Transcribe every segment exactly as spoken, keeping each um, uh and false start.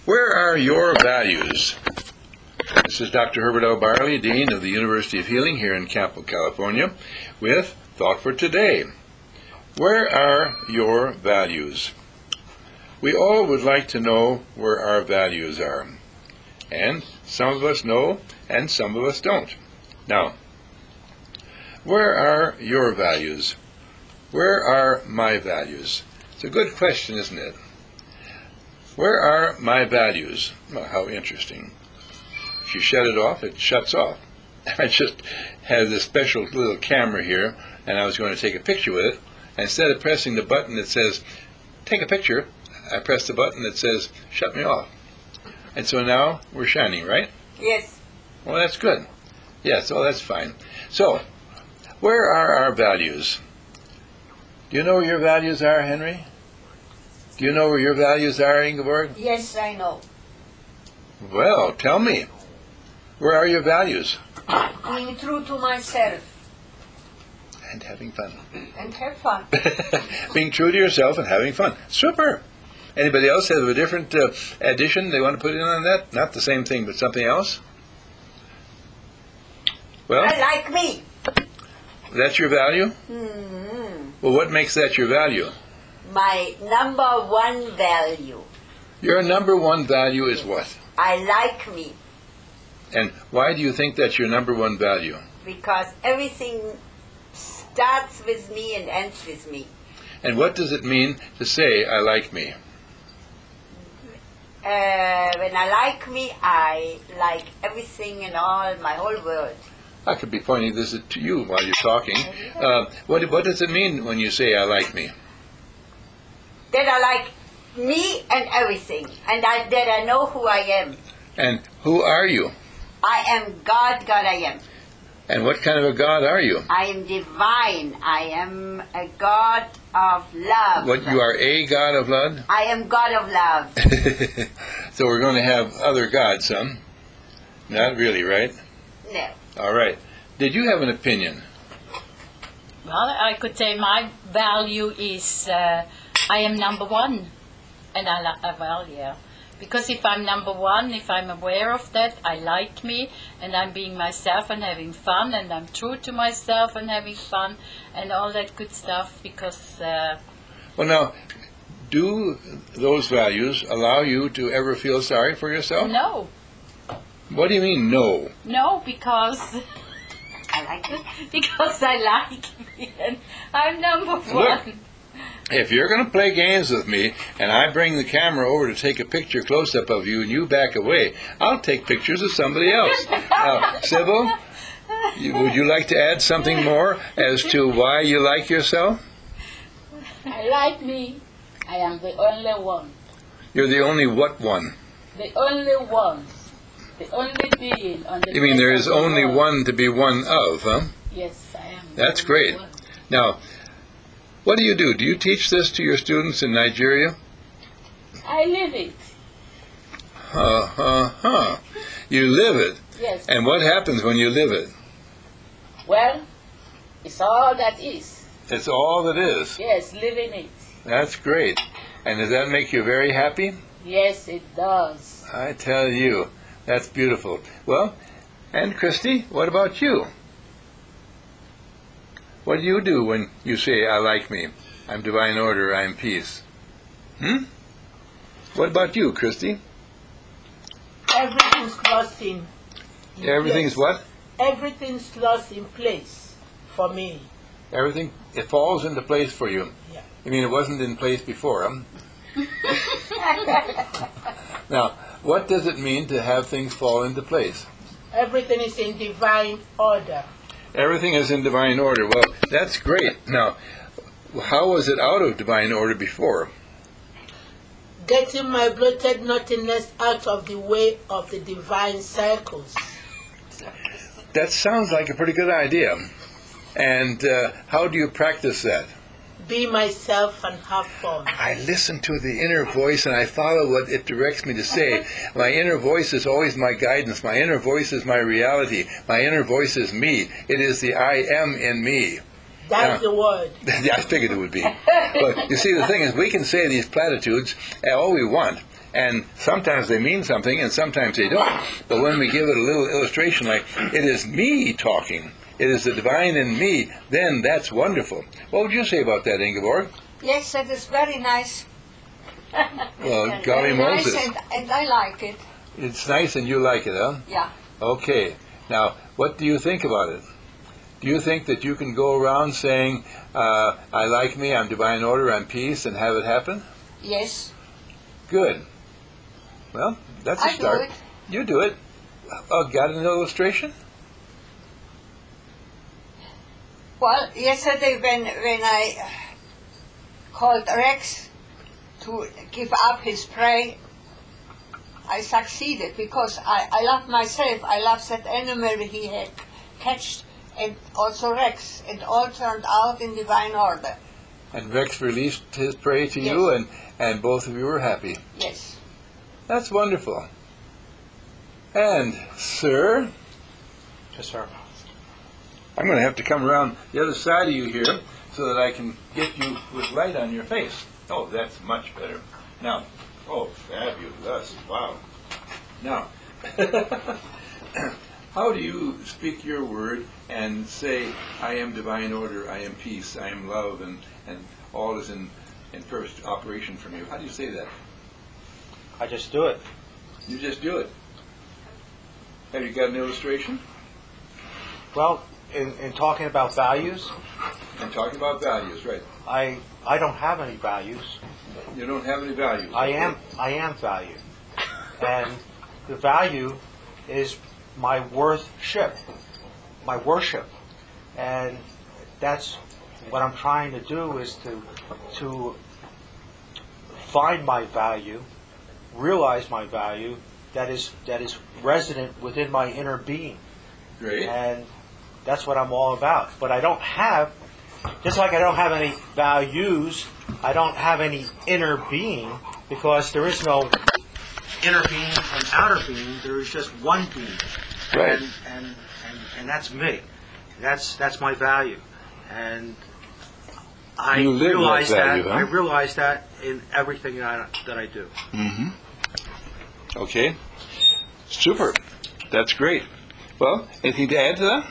Where are your values? This is Doctor Herbert L. Barley, Dean of the University of Healing here in Campo, California, with Thought for Today. Where are your values? We all would like to know where our values are. And some of us know, and some of us don't. Now, where are your values? Where are my values? It's a good question, isn't it? Where are my values? Well, how interesting. If you shut it off, it shuts off. I just have this special little camera here, and I was going to take a picture with it. And instead of pressing the button that says, take a picture, I press the button that says, shut me off. And so now we're shining, right? Yes. Well, that's good. Yes, oh, that's fine. So, where are our values? Do you know where your values are, Henry? Do you know where your values are, Ingeborg? Yes, I know. Well, tell me. Where are your values? Being true to myself. And having fun. And have fun. Being true to yourself and having fun. Super. Anybody else have a different uh, addition they want to put in on that? Not the same thing, but something else? Well, I like me. That's your value? Mm-hmm. Well, what makes that your value? My number one value. Your number one value is what? I like me. And why do you think that's your number one value? Because everything starts with me and ends with me. And what does it mean to say, I like me? Uh, when I like me, I like everything and all, my whole world. I could be pointing this to you while you're talking. Uh, what, what does it mean when you say, I like me? That I like me and everything, and I, that I know who I am. And who are you? I am God, God I am. And what kind of a God are you? I am divine. I am a God of love. What, you are a God of love? I am God of love. So we're going to have other gods, huh? Not really, right? No. All right. Did you have an opinion? Well, I could say my value is uh, I am number one. And I like, uh, well, yeah. Because if I'm number one, if I'm aware of that, I like me, and I'm being myself and having fun, and I'm true to myself and having fun, and all that good stuff, because... Uh, well, now, do those values allow you to ever feel sorry for yourself? No. What do you mean, no? No, because... I like it. Because I like me, and I'm number one. Look. If you're going to play games with me, and I bring the camera over to take a picture close-up of you, and you back away, I'll take pictures of somebody else. Now, Sybil, you, would you like to add something more as to why you like yourself? I like me. I am the only one. You're the only what one? The only one. The only being on the You mean there face is of the only world. one to be one of, huh? Yes, I am. That's the great. only one. Now, what do you do? Do you teach this to your students in Nigeria? I live it. Uh, huh, huh. You live it. Yes. And what happens when you live it? Well, it's all that is. It's all that is. Yes, living it. That's great. And does that make you very happy? Yes, it does. I tell you, that's beautiful. Well, and Christy, what about you? What do you do when you say, I like me, I'm divine order, I'm peace? Hmm? What about you, Christy? Everything's lost in, in Everything's place. what? Everything's lost in place for me. Everything, it falls into place for you. Yeah. You mean it wasn't in place before, huh? Now, what does it mean to have things fall into place? Everything is in divine order. Everything is in divine order. Well, that's great. Now, how was it out of divine order before? Getting my bloated nothingness out of the way of the divine circles. That sounds like a pretty good idea. And uh, how do you practice that? Be myself and have fun. I listen to the inner voice and I follow what it directs me to say. My inner voice is always my guidance. My inner voice is my reality. My inner voice is me. It is the I am in me. That's Now, the word. Yeah, I figured it would be. But you see, the thing is, we can say these platitudes all we want. And sometimes they mean something, and sometimes they don't. But when we give it a little illustration like, it is me talking, it is the divine in me, then that's wonderful. What would you say about that, Ingeborg? Yes, that is very nice. Well, golly Very nice, Moses. and, and I like it. It's nice and you like it, huh? Yeah. Okay. Now, what do you think about it? Do you think that you can go around saying, uh, I like me, I'm divine order, I'm peace, and have it happen? Yes. Good. Well, that's a I do start. it. You do it. Uh, got an illustration? Well, yesterday when when I called Rex to give up his prey, I succeeded because I, I love myself. I love that animal he had catched, and also Rex. It all turned out in divine order. And Rex released his prey to Yes. you, and, and both of you were happy. Yes. That's wonderful. And, sir, Yes, sir. I'm going to have to come around the other side of you here so that I can get you with light on your face. Oh, that's much better. Now, oh, fabulous. Wow. Now, how do you speak your word and say, I am divine order, I am peace, I am love, and, and all is in, in first operation from you? How do you say that? I just do it. You just do it. Have you got an illustration? Well, in, in talking about values, And talking about values, right. I I don't have any values. You don't have any values. I am I am value, and the value is my worship, my worship, and that's what I'm trying to do is to to find my value, realize my value that is that is resident within my inner being, Great. and that's what I'm all about. But I don't have, just like I don't have any values, I don't have any inner being, because there is no inner being and outer being. There is just one being, Right. and, and and and that's me. That's that's my value, and I You live that realize value, that huh? I realize that in everything that I, that I do. Mm-hmm. Okay. Super. That's great. Well, anything to add to that?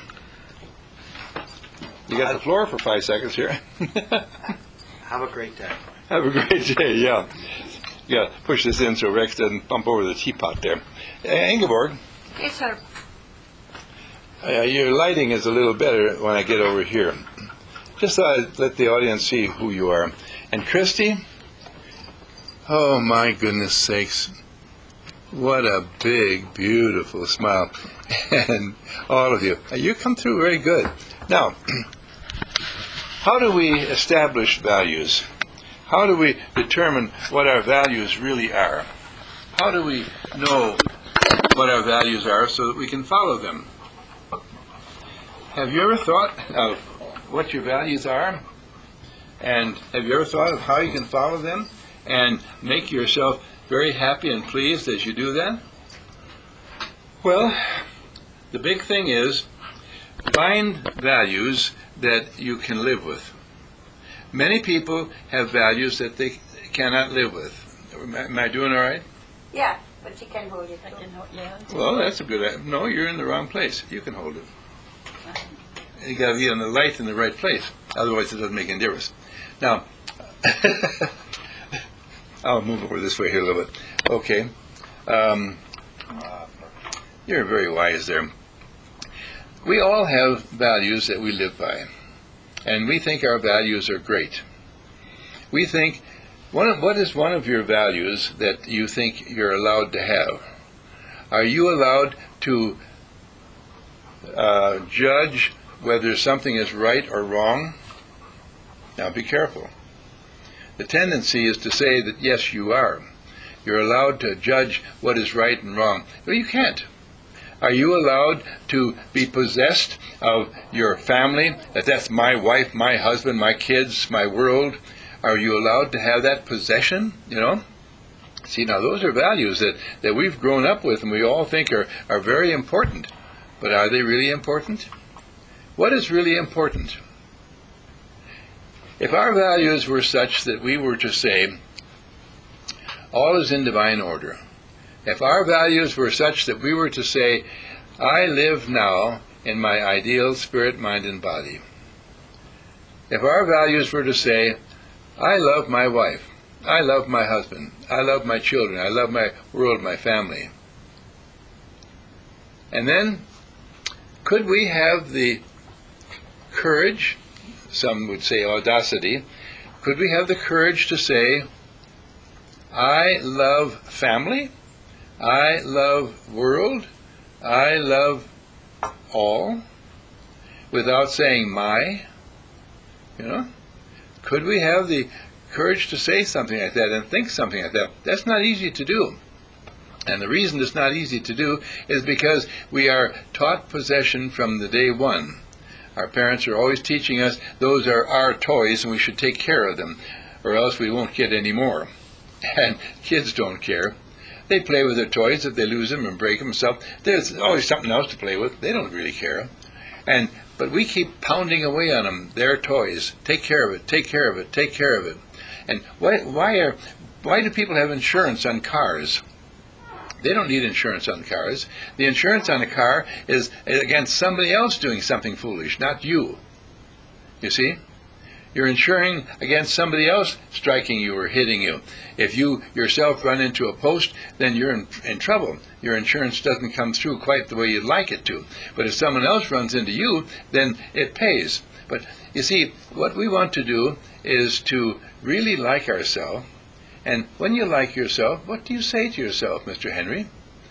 You got the floor for five seconds here. Have a great day. Have a great day, yeah. Yeah, push this in so Rex doesn't bump over the teapot there. Uh, Ingeborg, Yes, sir. uh, your lighting is a little better when I get over here. Just so I let the audience see who you are. And Christy, oh my goodness sakes, what a big, beautiful smile. And all of you, you come through very good. Now, how do we establish values? How do we determine what our values really are? How do we know what our values are so that we can follow them? Have you ever thought of what your values are? And have you ever thought of how you can follow them and make yourself very happy and pleased as you do that? Well, the big thing is find values that you can live with. Many people have values that they cannot live with. Am I doing all right? Yeah, but you can hold it I too. can hold, yeah. Well, that's a good. No, you're in the wrong place. You can hold it. You got to be on the light in the right place. Otherwise, it doesn't make any difference. Now, I'll move over this way here a little bit. Okay. Um, you're very wise there. We all have values that we live by, and we think our values are great. We think, one of, what is one of your values that you think you're allowed to have? Are you allowed to uh, judge whether something is right or wrong? Now be careful. The tendency is to say that yes, you are. You're allowed to judge what is right and wrong. Well, you can't. Are you allowed to be possessed of your family? That that's my wife, my husband, my kids, my world. Are you allowed to have that possession? You know? See, now those are values that, that we've grown up with and we all think are, are very important. But are they really important? What is really important? If our values were such that we were to say, all is in divine order. If our values were such that we were to say, I live now in my ideal spirit, mind, and body. If our values were to say, I love my wife, I love my husband, I love my children, I love my world, my family. And then, could we have the courage, some would say audacity, could we have the courage to say, I love family, I love world, I love all, without saying my? You know? Could we have the courage to say something like that and think something like that? That's not easy to do. And the reason it's not easy to do is because we are taught possession from the day one. Our parents are always teaching us those are our toys and we should take care of them, or else we won't get any more. And kids don't care. They play with their toys. If they lose them and break them, so there's always something else to play with. They don't really care. And but we keep pounding away on them. Their toys. Take care of it. Take care of it. Take care of it. And why why are why do people have insurance on cars? They don't need insurance on cars. The insurance on a car is against somebody else doing something foolish, not you. You see? You're insuring against somebody else striking you or hitting you. If you yourself run into a post, then you're in, in trouble. Your insurance doesn't come through quite the way you'd like it to. But if someone else runs into you, then it pays. But you see, what we want to do is to really like ourselves. And when you like yourself, what do you say to yourself, Mister Henry?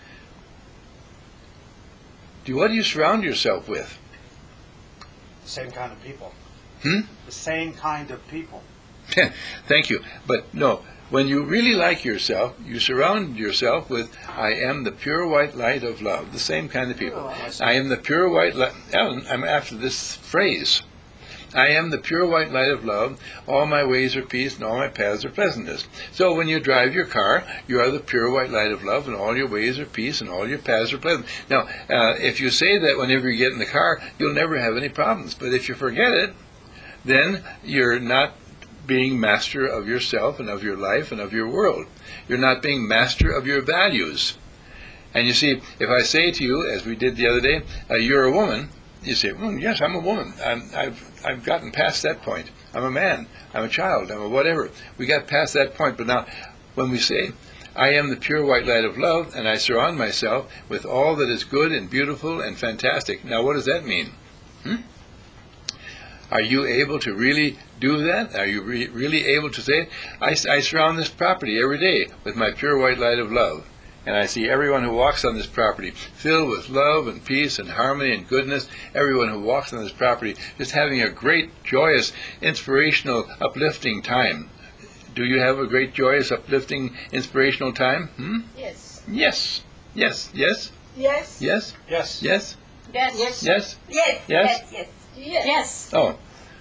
Do what do you surround yourself with? Same kind of people. Hmm? The same kind of people. Thank you. But no, when you really like yourself, you surround yourself with, I am the pure white light of love. The same kind of people. I am the pure white light. Ellen, I'm after this phrase. I am the pure white light of love. All my ways are peace, and all my paths are pleasantness. So when you drive your car, you are the pure white light of love, and all your ways are peace, and all your paths are pleasant. Now, uh, if you say that whenever you get in the car, you'll never have any problems. But if you forget it, then you're not being master of yourself and of your life and of your world. You're not being master of your values. And you see, if I say to you, as we did the other day, uh, you're a woman, you say, well, yes, I'm a woman. I'm, I've I've gotten past that point. I'm a man. I'm a child. I'm a whatever. We got past that point. But now, when we say, I am the pure white light of love, and I surround myself with all that is good and beautiful and fantastic. Now, what does that mean? Hmm? Are you able to really do that? Are you re- really able to say, I, I surround this property every day with my pure white light of love, and I see everyone who walks on this property filled with love and peace and harmony and goodness, everyone who walks on this property just having a great, joyous, inspirational, uplifting time. Do you have a great, joyous, uplifting, inspirational time? Hmm? Yes. Yes. Yes. Yes. Yes. Yes. Yes. Yes. Yes. Yes. Yes. Yes. Yes? Yes. Yes. Yes. Yes. Oh.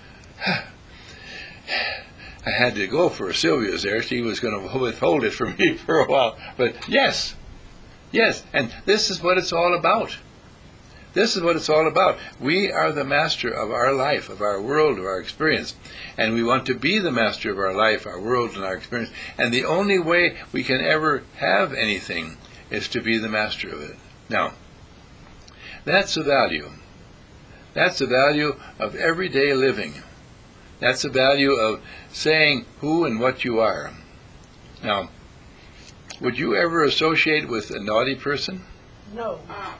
I had to go for Sylvia's there. She was going to withhold it from me for a while. But yes. Yes. And this is what it's all about. This is what it's all about. We are the master of our life, of our world, of our experience. And we want to be the master of our life, our world, and our experience. And the only way we can ever have anything is to be the master of it. Now, that's the value. That's the value of everyday living. That's the value of saying who and what you are. Now, would you ever associate with a naughty person? No.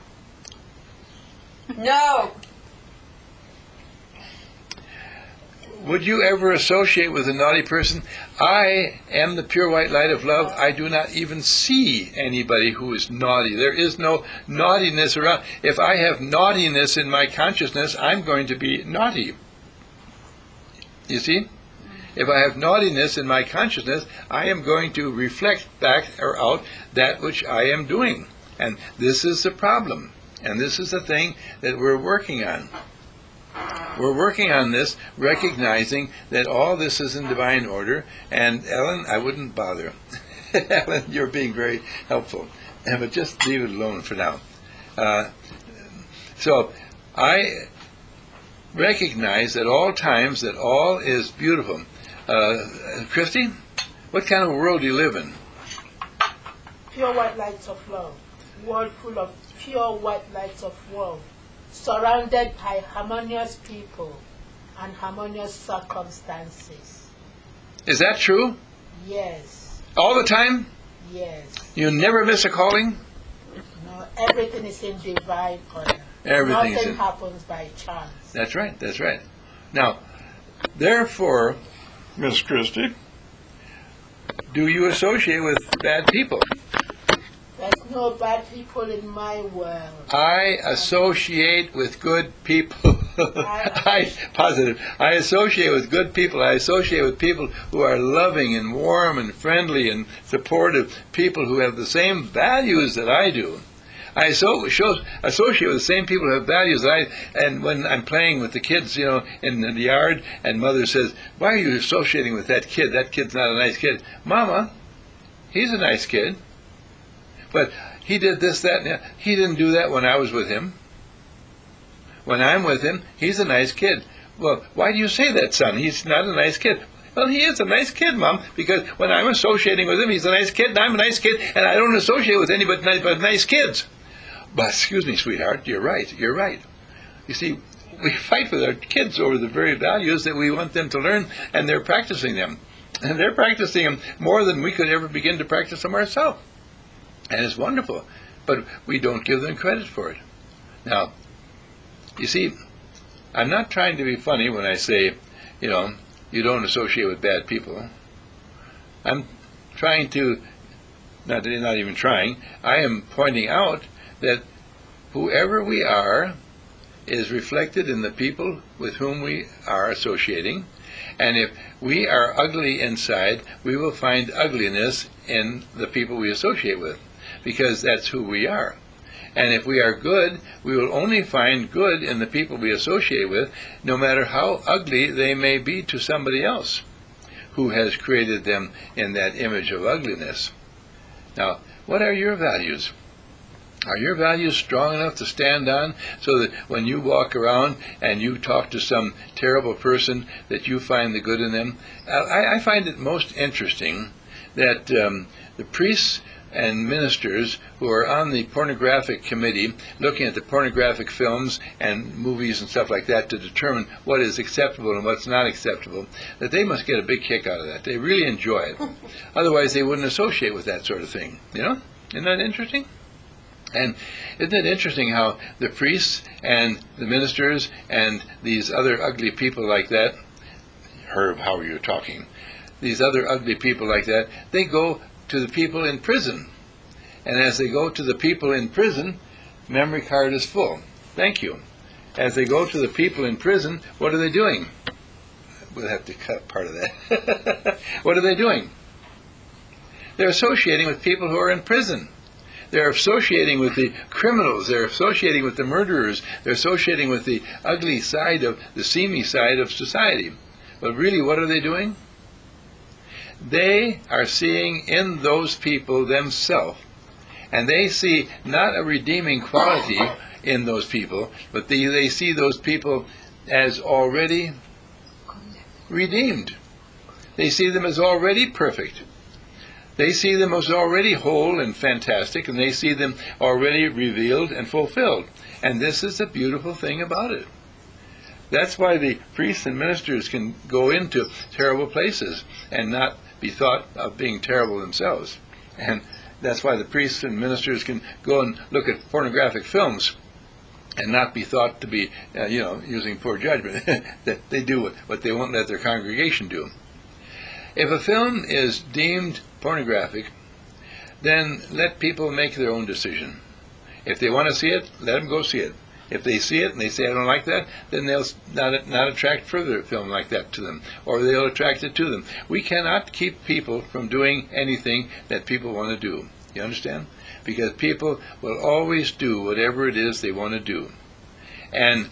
No. Would you ever associate with a naughty person? I am the pure white light of love. I do not even see anybody who is naughty. There is no naughtiness around. If I have naughtiness in my consciousness, I'm going to be naughty. You see? If I have naughtiness in my consciousness, I am going to reflect back or out that which I am doing. And this is the problem. And this is the thing that we're working on. We're working on this, recognizing that all this is in divine order. And Ellen, I wouldn't bother. Ellen, you're being very helpful. But just leave it alone for now. Uh, so I recognize at all times that all is beautiful. Uh, Christy, what kind of world do you live in? pure white lights of love, world full of pure white lights of love, surrounded by harmonious people and harmonious circumstances. Is that true? Yes, All the time? yes. You never miss a calling? No, everything is in divine order. Everything is Nothing in- happens by chance. That's right, that's right. Now, therefore, Miss Christie, do you associate with bad people? There's no bad people in my world. I associate with good people. I positive. I associate with good people. I associate with people who are loving and warm and friendly and supportive. People who have the same values that I do. I so, show, associate with the same people who have values that I. And when I'm playing with the kids, you know, in the yard, and Mother says, "Why are you associating with that kid? That kid's not a nice kid." Mama, he's a nice kid. But he did this, that, and that. He didn't do that when I was with him. When I'm with him, he's a nice kid. Well, why do you say that, son? He's not a nice kid. Well, he is a nice kid, Mom, because when I'm associating with him, he's a nice kid, and I'm a nice kid, and I don't associate with anybody but, but nice kids. But, excuse me, sweetheart, you're right, you're right. You see, we fight with our kids over the very values that we want them to learn, and they're practicing them. And they're practicing them more than we could ever begin to practice them ourselves. And it's wonderful, but we don't give them credit for it. Now, you see, I'm not trying to be funny when I say, you know, you don't associate with bad people. I'm trying to, not, not even trying, I am pointing out that whoever we are is reflected in the people with whom we are associating. And if we are ugly inside, we will find ugliness in the people we associate with, because that's who we are. And if we are good, we will only find good in the people we associate with, no matter how ugly they may be to somebody else who has created them in that image of ugliness. Now, what are your values? Are your values strong enough to stand on so that when you walk around and you talk to some terrible person that you find the good in them? I, I find it most interesting that um, the priests and ministers who are on the pornographic committee looking at the pornographic films and movies and stuff like that to determine what is acceptable and what's not acceptable, that they must get a big kick out of that. They really enjoy it. Otherwise they wouldn't associate with that sort of thing. You know? Isn't that interesting? And isn't it interesting how the priests and the ministers and these other ugly people like that, Herb, how are you talking? These other ugly people like that, they go to the people in prison. And as they go to the people in prison, memory card is full. Thank you. As they go to the people in prison, what are they doing? We'll have to cut part of that. What are they doing? They're associating with people who are in prison. They're associating with the criminals. They're associating with the murderers. They're associating with the ugly side of, the seamy side of society. But really, what are they doing? They are seeing in those people themselves. And they see not a redeeming quality in those people, but they, they see those people as already redeemed. They see them as already perfect. They see them as already whole and fantastic, and they see them already revealed and fulfilled. And this is the beautiful thing about it. That's why the priests and ministers can go into terrible places and not be thought of being terrible themselves. And that's why the priests and ministers can go and look at pornographic films and not be thought to be, uh, you know, using poor judgment. That they do what, what they won't let their congregation do. If a film is deemed pornographic, then let people make their own decision. If they want to see it, let them go see it. If they see it and they say, I don't like that, then they'll not, not attract further film like that to them, or they'll attract it to them. We cannot keep people from doing anything that people want to do. You understand? Because people will always do whatever it is they want to do. And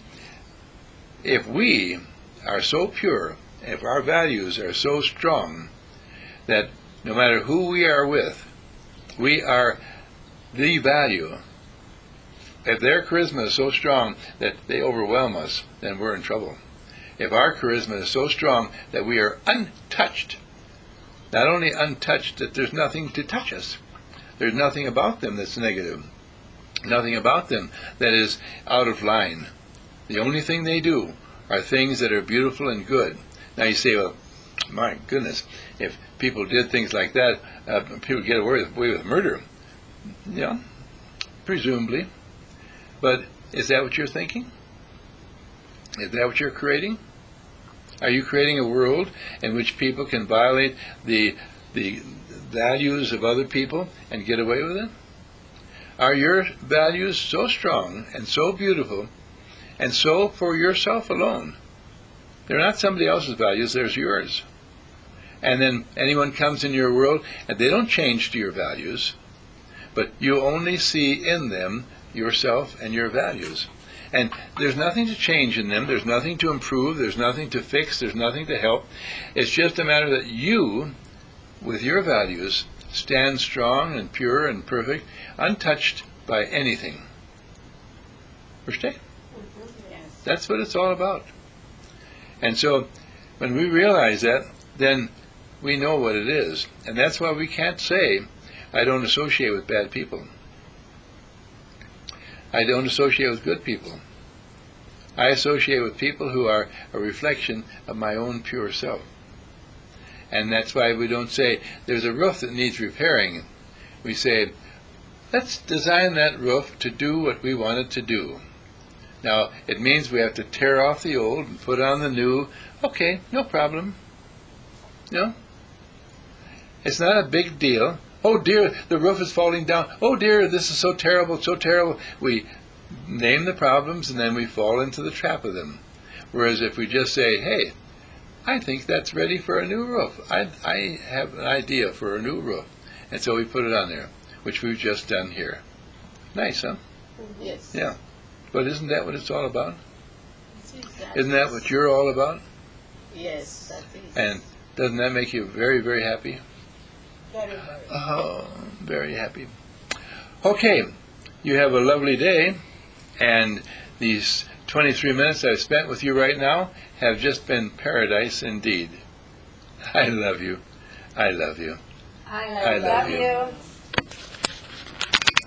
if we are so pure, if our values are so strong, that no matter who we are with, we are the value. If their charisma is so strong that they overwhelm us, then we're in trouble. If our charisma is so strong that we are untouched, not only untouched that there's nothing to touch us, There's nothing about them that's negative. Nothing about them that is out of line. The only thing they do are things that are beautiful and good. Now you say, well, my goodness, if people did things like that, uh, people get away with, away with murder. Yeah, presumably. But is that what you're thinking? Is that what you're creating? Are you creating a world in which people can violate the the values of other people and get away with it? Are your values so strong and so beautiful and so for yourself alone? They're not somebody else's values, they're yours. And then anyone comes in your world and they don't change to your values, but you only see in them yourself and your values. And there's nothing to change in them, there's nothing to improve, there's nothing to fix, there's nothing to help. It's just a matter that you, with your values, stand strong and pure and perfect, untouched by anything. Understand? Yes. That's what it's all about. And so, when we realize that, then we know what it is. And that's why we can't say, I don't associate with bad people. I don't associate with good people. I associate with people who are a reflection of my own pure self. And that's why we don't say, there's a roof that needs repairing. We say, let's design that roof to do what we want it to do. Now, it means we have to tear off the old and put on the new. Okay, no problem. No? It's not a big deal. Oh dear, the roof is falling down. Oh dear, this is so terrible, so terrible. We name the problems and then we fall into the trap of them. Whereas if we just say, hey, I think that's ready for a new roof. I, I have an idea for a new roof. And so we put it on there, which we've just done here. Nice, huh? Yes. Yeah. But isn't that what it's all about? That Isn't that is- what you're all about? Yes, that is. And doesn't that make you very, very happy? Very, very. Oh, very happy. Okay, you have a lovely day, and these twenty-three minutes I've spent with you right now have just been paradise indeed. I love you. I love you. I I love love you. you.